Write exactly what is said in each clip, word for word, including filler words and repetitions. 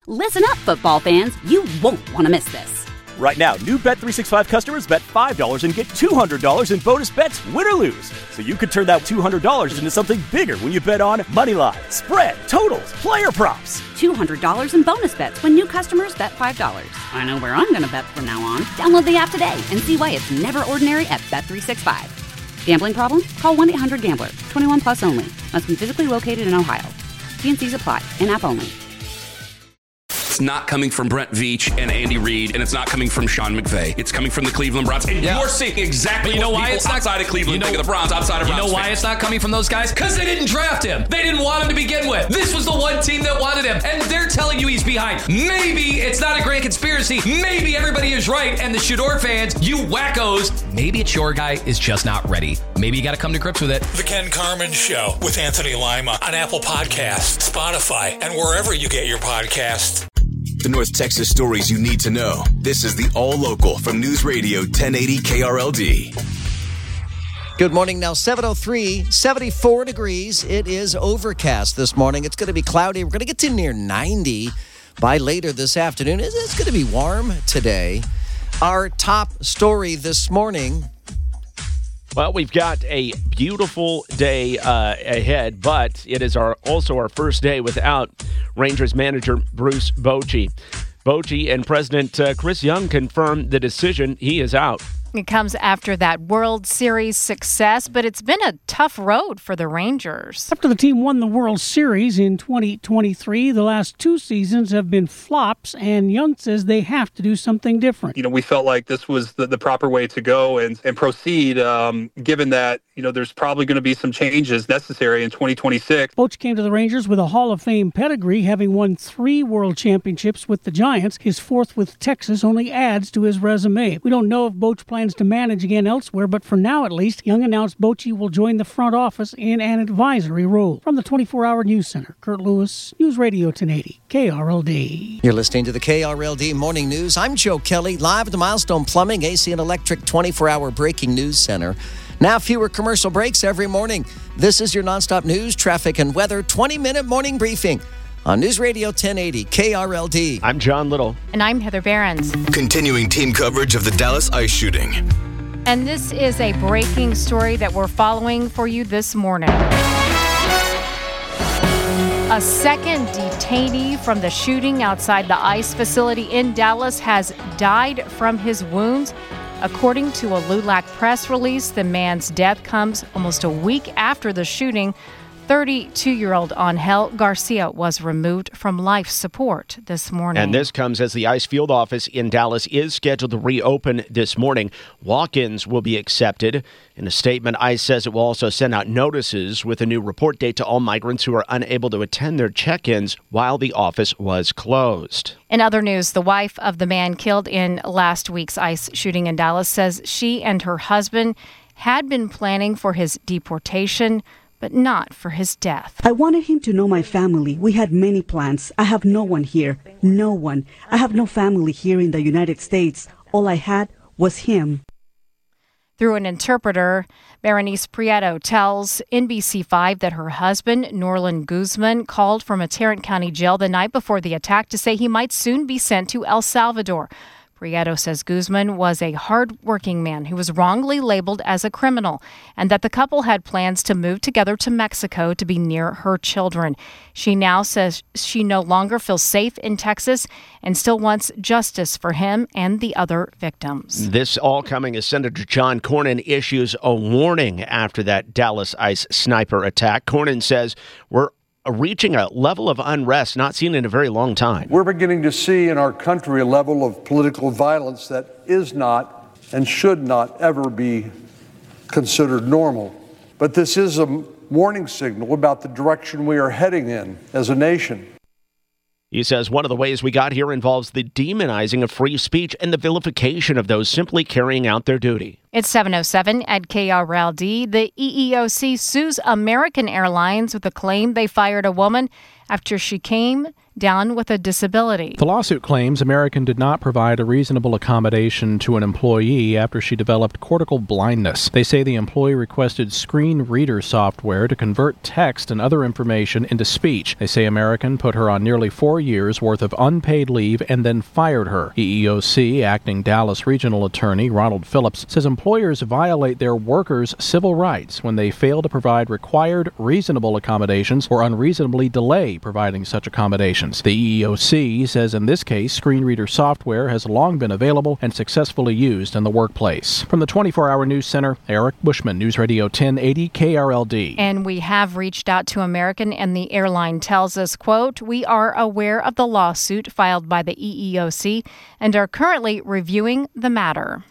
Listen up, football fans. You won't want to miss this. Right now, new Bet three sixty-five customers bet five dollars and get two hundred dollars in bonus bets, win or lose. So you could turn that two hundred dollars into something bigger when you bet on money line, spread, totals, player props. two hundred dollars in bonus bets when new customers bet five dollars. I know where I'm going to bet from now on. Download the app today and see why it's never ordinary at Bet three sixty-five. Gambling problem? Call one eight hundred gambler. twenty-one plus only. Must be physically located in Ohio. T and C's apply. In-app only. It's not coming from Brent Veach and Andy Reid, and it's not coming from Sean McVay. It's coming from the Cleveland Browns. And yeah. you're seeing exactly you know what why people it's not, outside of Cleveland you know, think of the Browns, outside of You Browns know why fans. it's not coming from those guys? Because they didn't draft him. They didn't want him to begin with. This was the one team that wanted him, and they're telling you he's behind. Maybe it's not a grand conspiracy. Maybe everybody is right, and the Shador fans, you wackos, maybe it's your guy is just not ready. Maybe you got to come to grips with it. The Ken Carman Show with Anthony Lima on Apple Podcasts, Spotify, and wherever you get your podcasts. The North Texas stories you need to know. This is the All Local from News Radio ten eighty K R L D. Good morning. Now seven oh three, seventy-four degrees. It is overcast this morning. It's going to be cloudy. We're going to get to near ninety by later this afternoon. It's going to be warm today. Our top story this morning. Well, we've got a beautiful day uh, ahead, but it is our also our first day without Rangers manager Bruce Bochy. Bochy and President uh, Chris Young confirmed the decision. He is out. It comes after that World Series success, but it's been a tough road for the Rangers. After the team won the World Series in twenty twenty-three, the last two seasons have been flops, and Young says they have to do something different. You know, we felt like this was the, the proper way to go and, and proceed, um, given that, you know, there's probably going to be some changes necessary in twenty twenty-six. Boch came to the Rangers with a Hall of Fame pedigree, having won three World Championships with the Giants. His fourth with Texas only adds to his resume. We don't know if Boch plans to manage again elsewhere, but for now at least, Young announced Bochy will join the front office in an advisory role. From the twenty-four hour News Center, Kurt Lewis, News Radio ten eighty, K R L D. You're listening to the K R L D Morning News. I'm Joe Kelly, live at the Milestone Plumbing, A C and Electric twenty-four hour Breaking News Center. Now fewer commercial breaks every morning. This is your nonstop news, traffic, and weather twenty minute morning briefing on News Radio ten eighty K R L D. I'm John Little. And I'm Heather Behrens. Continuing team coverage of the Dallas ICE shooting. And this is a breaking story that we're following for you this morning. A second detainee from the shooting outside the ICE facility in Dallas has died from his wounds. According to a LULAC press release, the man's death comes almost a week after the shooting. thirty-two-year-old Angel Garcia was removed from life support this morning. And this comes as the ICE field office in Dallas is scheduled to reopen this morning. Walk-ins will be accepted. In a statement, ICE says it will also send out notices with a new report date to all migrants who are unable to attend their check-ins while the office was closed. In other news, the wife of the man killed in last week's ICE shooting in Dallas says she and her husband had been planning for his deportation, but not for his death. I wanted him to know my family. We had many plans. I have no one here. No one. I have no family here in the United States. All I had was him. Through an interpreter, Berenice Prieto tells N B C five that her husband, Norland Guzman, called from a Tarrant County jail the night before the attack to say he might soon be sent to El Salvador. Prieto says Guzman was a hard-working man who was wrongly labeled as a criminal and that the couple had plans to move together to Mexico to be near her children. She now says she no longer feels safe in Texas and still wants justice for him and the other victims. This all coming as Senator John Cornyn issues a warning after that Dallas ICE sniper attack. Cornyn says we're reaching a level of unrest not seen in a very long time. We're beginning to see in our country a level of political violence that is not and should not ever be considered normal. But this is a warning signal about the direction we are heading in as a nation. He says one of the ways we got here involves the demonizing of free speech and the vilification of those simply carrying out their duty. It's seven oh seven at K R L D. The E E O C sues American Airlines with the claim they fired a woman after she came down with a disability. The lawsuit claims American did not provide a reasonable accommodation to an employee after she developed cortical blindness. They say the employee requested screen reader software to convert text and other information into speech. They say American put her on nearly four years' worth of unpaid leave and then fired her. E E O C, acting Dallas Regional Attorney Ronald Phillips, says employers violate their workers' civil rights when they fail to provide required reasonable accommodations or unreasonably delay providing such accommodations. The E E O C says in this case, screen reader software has long been available and successfully used in the workplace. From the twenty-four hour News Center, Eric Bushman, News Radio ten eighty K R L D. And we have reached out to American, and the airline tells us, quote, we are aware of the lawsuit filed by the E E O C and are currently reviewing the matter.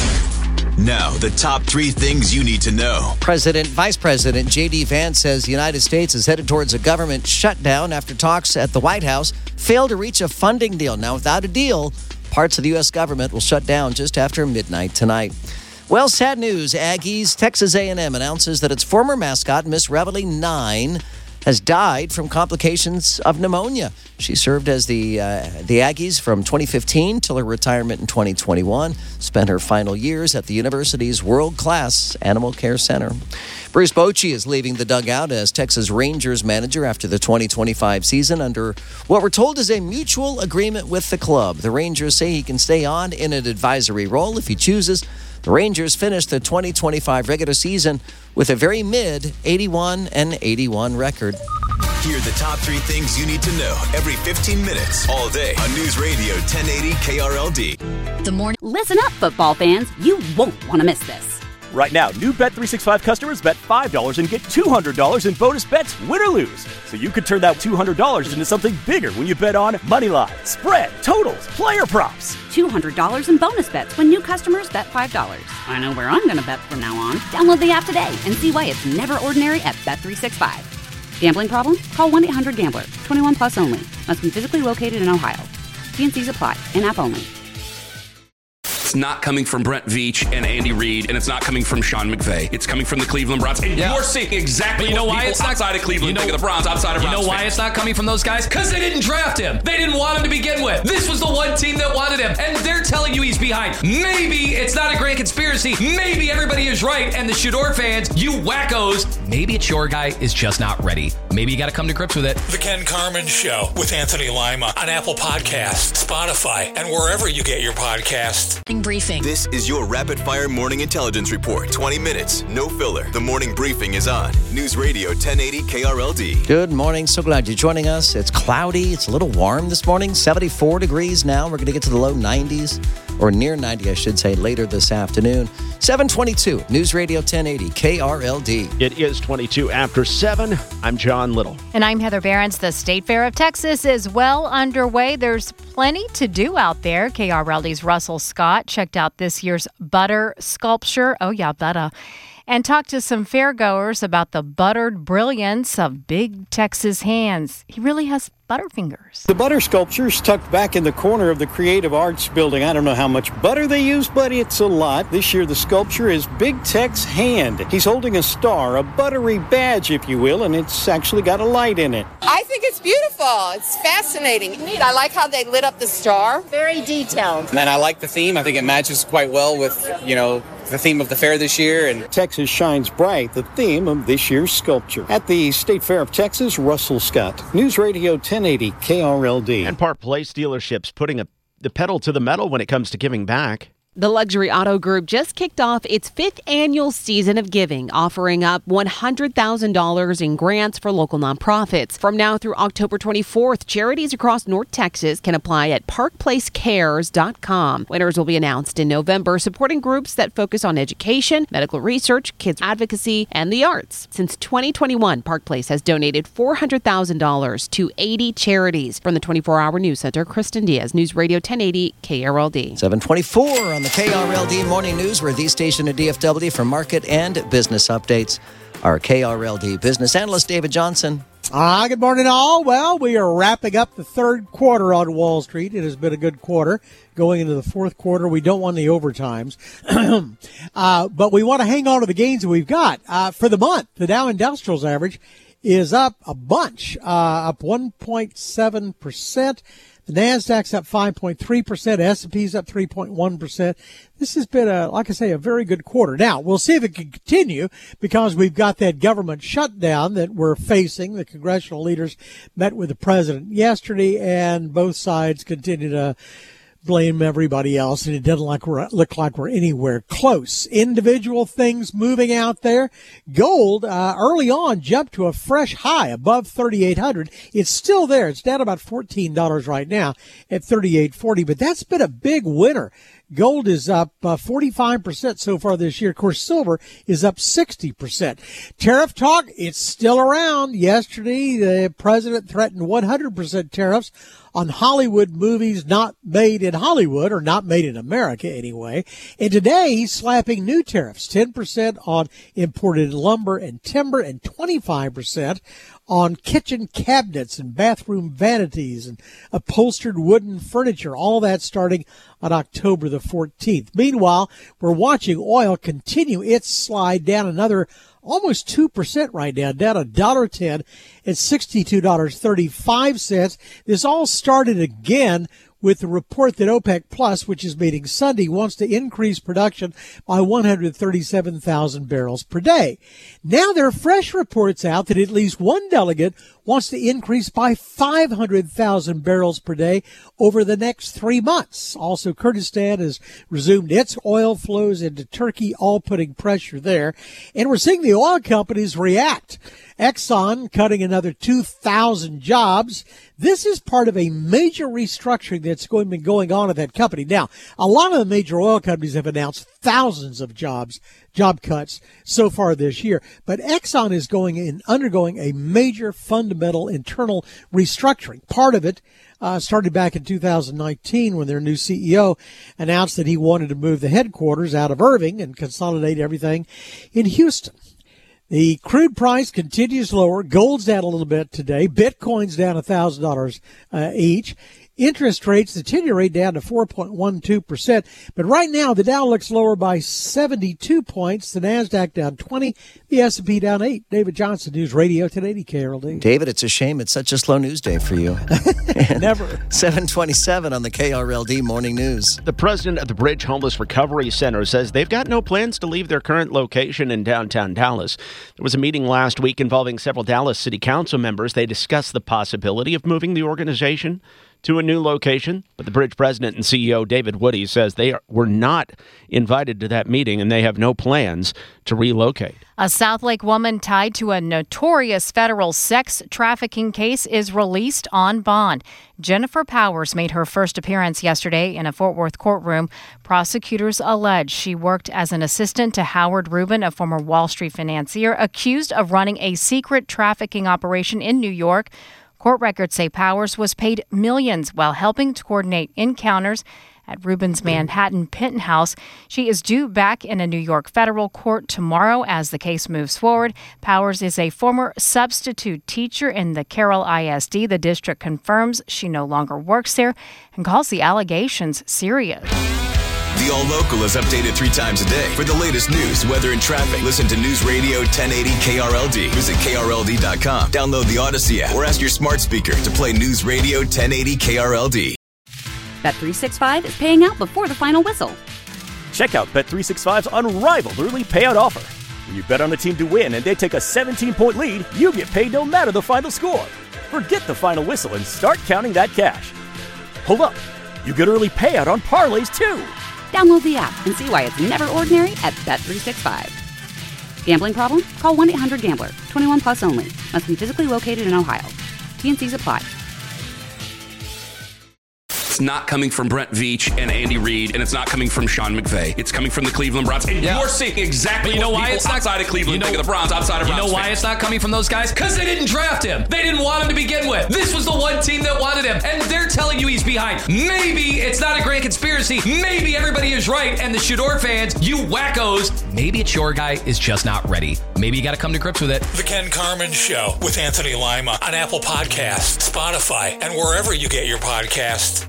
Now, the top three things you need to know. President, Vice President J D Vance says the United States is headed towards a government shutdown after talks at the White House failed to reach a funding deal. Now, without a deal, parts of the U S government will shut down just after midnight tonight. Well, sad news. Aggies, Texas A and M announces that its former mascot, Miss Reveille nine, has died from complications of pneumonia. She served as the uh, the Aggies from twenty fifteen till her retirement in twenty twenty-one. Spent her final years at the university's world-class Animal Care Center. Bruce Bochy is leaving the dugout as Texas Rangers manager after the twenty twenty-five season under what we're told is a mutual agreement with the club. The Rangers say he can stay on in an advisory role if he chooses. The Rangers finished the twenty twenty-five regular season with a very mid eighty-one and eighty-one record. Hear the top three things you need to know every fifteen minutes, all day on News Radio ten eighty K R L D. The morning. Listen up, football fans. You won't want to miss this. Right now, new Bet three sixty-five customers bet five dollars and get two hundred dollars in bonus bets, win or lose. So you could turn that two hundred dollars into something bigger when you bet on money line, spread, totals, player props. two hundred dollars in bonus bets when new customers bet five dollars. I know where I'm going to bet from now on. Download the app today and see why it's never ordinary at Bet three sixty-five. Gambling problem? Call one eight hundred gambler. twenty-one plus only. Must be physically located in Ohio. T and C's apply. In-app only. It's not coming from Brent Veach and Andy Reid, and it's not coming from Sean McVay. It's coming from the Cleveland Browns. And yeah. You're seeing exactly you know what why people it's not, outside of Cleveland you know, think of the Browns, outside of You Browns know why fans. it's not coming from those guys? Because they didn't draft him. They didn't want him to begin with. This was the one team that wanted him, and they're telling you he's behind. Maybe it's not a grand conspiracy. Maybe everybody is right, and the Shador fans, you wackos, maybe it's your guy is just not ready. Maybe you got to come to grips with it. The Ken Carman Show with Anthony Lima on Apple Podcasts, Spotify, and wherever you get your podcasts. Briefing. This is your Rapid Fire Morning Intelligence Report. twenty minutes, no filler. The morning briefing is on News Radio ten eighty K R L D. Good morning. So glad you're joining us. It's cloudy. It's a little warm this morning. seventy-four degrees now. We're going to get to the low nineties, or near ninety, I should say, later this afternoon. seven twenty-two, News Radio ten eighty K R L D. It is twenty-two after seven. I'm John Little. And I'm Heather Behrens. The State Fair of Texas is well underway. There's plenty to do out there. K R L D's Russell Scott checked out this year's butter sculpture. Oh, yeah, butter. And talked to some fairgoers about the buttered brilliance of Big Tex's hands. He really has butterfingers. The butter sculpture is tucked back in the corner of the Creative Arts building. I don't know how much butter they use, but it's a lot. This year, the sculpture is Big Tech's hand. He's holding a star, a buttery badge, if you will, and it's actually got a light in it. I think it's beautiful. It's fascinating. Neat. I like how they lit up the star. Very detailed. And I like the theme. I think it matches quite well with, you know, the theme of the fair this year. And Texas shines bright, the theme of this year's sculpture. At the State Fair of Texas, Russell Scott, News Radio ten eighty K R L D. And Park Place dealerships putting a, the pedal to the metal when it comes to giving back. The Luxury Auto Group just kicked off its fifth annual season of giving, offering up one hundred thousand dollars in grants for local nonprofits. From now through October twenty-fourth, charities across North Texas can apply at park place cares dot com. Winners will be announced in November, supporting groups that focus on education, medical research, kids advocacy, and the arts. Since twenty twenty-one, Park Place has donated four hundred thousand dollars to eighty charities. From the twenty-four hour News Center, Kristen Diaz, News Radio ten eighty K R L D. seven twenty-four on the K R L D Morning News. We're the station at D F W for market and business updates. Our K R L D business analyst, David Johnson. Ah, good morning, all. Well, we are wrapping up the third quarter on Wall Street. It has been a good quarter. Going into the fourth quarter, we don't want the overtimes. uh, but we want to hang on to the gains that we've got. Uh, for the month, the Dow Industrials average is up a bunch, uh, up one point seven percent. The NASDAQ's up five point three percent. S and P's up three point one percent. This has been, a, like I say, a very good quarter. Now, we'll see if it can continue because we've got that government shutdown that we're facing. The congressional leaders met with the president yesterday, and both sides continue to blame everybody else, and it doesn't like we're, look like we're anywhere close. Individual things moving out there. Gold uh, early on jumped to a fresh high above thirty-eight hundred. It's still there. It's down about fourteen dollars right now at thirty-eight forty, but that's been a big winner. Gold is up uh, forty-five percent so far this year. Of course, silver is up sixty percent. Tariff talk, it's still around. Yesterday, the president threatened one hundred percent tariffs on Hollywood movies not made in Hollywood, or not made in America anyway. And today, he's slapping new tariffs, ten percent on imported lumber and timber and twenty-five percent on kitchen cabinets and bathroom vanities and upholstered wooden furniture, all that starting on October the fourteenth. Meanwhile, we're watching oil continue its slide down another almost two percent right now, down one dollar ten at sixty-two dollars and thirty-five cents. This all started again with the report that OPEC Plus, which is meeting Sunday, wants to increase production by one hundred thirty-seven thousand barrels per day. Now there are fresh reports out that at least one delegate wants to increase by five hundred thousand barrels per day over the next three months. Also, Kurdistan has resumed its oil flows into Turkey, all putting pressure there. And we're seeing the oil companies react. Exxon cutting another two thousand jobs. This is part of a major restructuring that's going been going on at that company. Now, a lot of the major oil companies have announced thousands of jobs, job cuts so far this year. But Exxon is going in, undergoing a major fundamental internal restructuring. Part of it uh, started back in two thousand nineteen when their new C E O announced that he wanted to move the headquarters out of Irving and consolidate everything in Houston. The crude price continues lower. Gold's down a little bit today. Bitcoin's down one thousand dollars uh, each. Interest rates, the ten-year rate down to four point one two percent. But right now, the Dow looks lower by seventy-two points. The NASDAQ down twenty. The S and P down eight. David Johnson, News Radio ten eighty K R L D. David, it's a shame it's such a slow news day for you. Never. seven twenty-seven on the K R L D Morning News. The president of the Bridge Homeless Recovery Center says they've got no plans to leave their current location in downtown Dallas. There was a meeting last week involving several Dallas City Council members. They discussed the possibility of moving the organization to a new location, but the Bridge president and C E O David Woody says they are, were not invited to that meeting and they have no plans to relocate. A Southlake woman tied to a notorious federal sex trafficking case is released on bond. Jennifer Powers made her first appearance yesterday in a Fort Worth courtroom. Prosecutors allege she worked as an assistant to Howard Rubin, a former Wall Street financier, accused of running a secret trafficking operation in New York. Court records say Powers was paid millions while helping to coordinate encounters at Rubin's Manhattan penthouse. She is due back in a New York federal court tomorrow as the case moves forward. Powers is a former substitute teacher in the Carroll I S D. The district confirms she no longer works there and calls the allegations serious. The All Local is updated three times a day. For the latest news, weather, and traffic, listen to News Radio ten eighty K R L D. Visit K R L D dot com. Download the Odyssey app or ask your smart speaker to play News Radio ten eighty K R L D. Bet three sixty-five is paying out before the final whistle. Check out Bet three sixty-five's unrivaled early payout offer. When you bet on a team to win and they take a seventeen-point lead, you get paid no matter the final score. Forget the final whistle and start counting that cash. Hold up. You get early payout on parlays, too. Download the app and see why it's never ordinary at Bet three sixty-five. Gambling problem? Call one eight hundred gambler. twenty-one plus only. Must be physically located in Ohio. T and Cs apply. It's not coming from Brent Veach and Andy Reid, and it's not coming from Sean McVay. It's coming from the Cleveland Browns. And yeah. You're seeing exactly you know what why people it's not, outside of Cleveland you know, think of the Browns, outside of You Browns know why fans. it's not coming from those guys? Because they didn't draft him. They didn't want him to begin with. This was the one team that wanted him, and they're telling you he's behind. Maybe it's not a grand conspiracy. Maybe everybody is right, and the Shador fans, you wackos, maybe it's your guy is just not ready. Maybe you got to come to grips with it. The Ken Carman Show with Anthony Lima on Apple Podcasts, Spotify, and wherever you get your podcasts.